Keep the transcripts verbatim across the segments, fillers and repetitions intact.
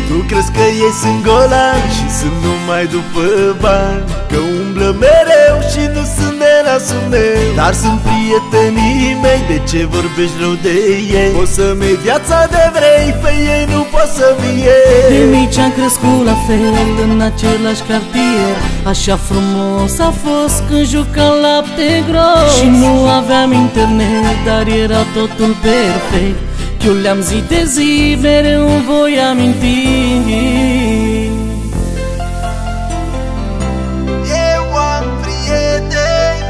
Tu crezi că ei sunt golani și sunt numai după bani, că umblă mereu și nu sunt de nasul meu. Dar sunt prietenii mei, de ce vorbești rău de ei? O să-mi iei viața de vrei, pe ei nu pot să-mi iei. De mici am crescut la fel în același cartier. Așa frumos a fost când jucam lapte gros. Și nu aveam internet, dar era totul perfect. Eu le-am zi de zi, mereu îmi voi aminti. Eu am prieteni,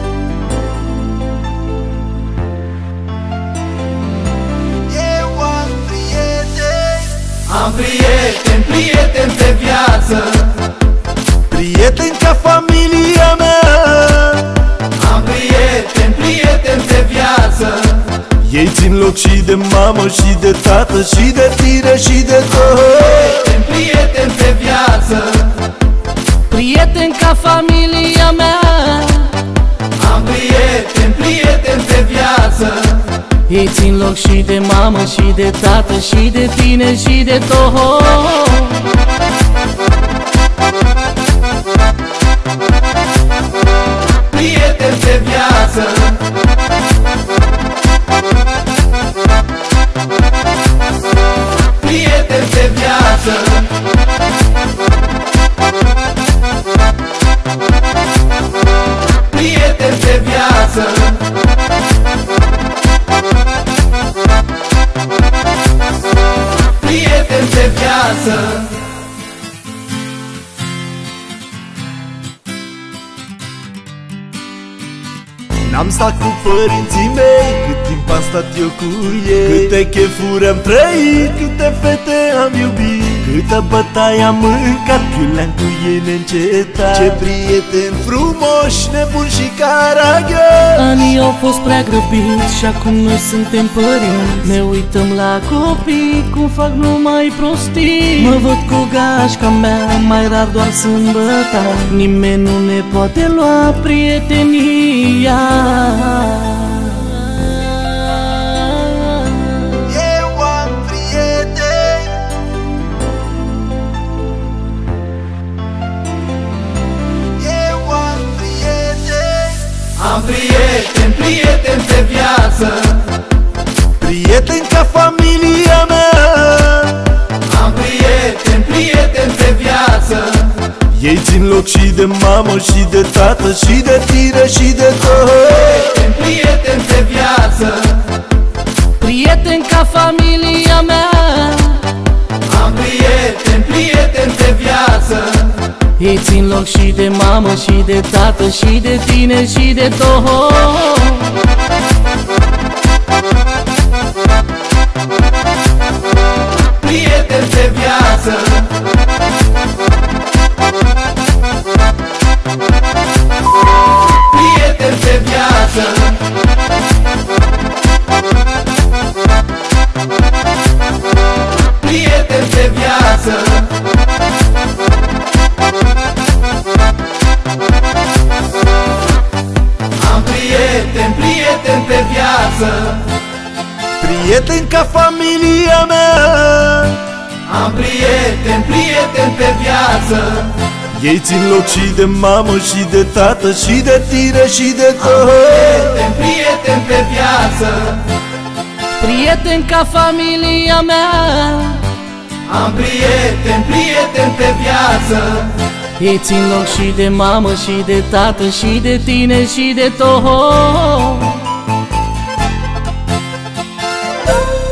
eu am prieteni, Am prieteni, prieteni pe viață, prieteni ca familia mea. am prieteni, prieteni pe viață, Ei țin loc și de mamă și de tată și de tine și de tot. prieteni, prieteni pe viață, Prieteni ca familia mea. am prieteni, prieteni pe viață, Ei țin loc și de mamă și de tată și de tine și de tot. prieteni pe viață, prieteni pe viață, prieteni pe viață, prieteni pe viață. N-am stat cu părinții mei cât timp am stat eu cu ei. Câte chefuri am trăit, câte fete am iubit, câtă bătaie am mâncat, eu le-am cu ei neîncetat. Ce prieteni frumoși, nebuni și caragioși. Anii au fost prea grăbiți și acum noi suntem părinți. Ne uităm la copii cum fac numai prostii. Mă văd cu gașca mea, mai rar doar sâmbătă. Nimeni nu ne poate lua prietenia. Eu am prieteni, eu am prieteni, Am prieteni, prieteni pe viață, prieteni ca familia mea. am prieteni, prieteni pe viață, Ei țin loc și de mamă și de tată și de tine și de tot. prieteni, prieteni pe viață, Prieteni ca familia mea. am prieteni, prieteni pe viață, Ei țin loc și de mamă și de tată și de tine și de tot. prieteni pe viață, prieteni pe viață, prieteni pe viață, am prieteni, prieteni pe viață, Prieteni ca familia mea. am prieteni, prieteni pe viață, Ei țin loc și de mamă și de tată și de tine și de tot. prieteni, prieteni pe viață, Prieteni ca familia mea. am prieteni, prieteni pe viață, Ei țin loc și de mamă și de tată și de tine și de tot.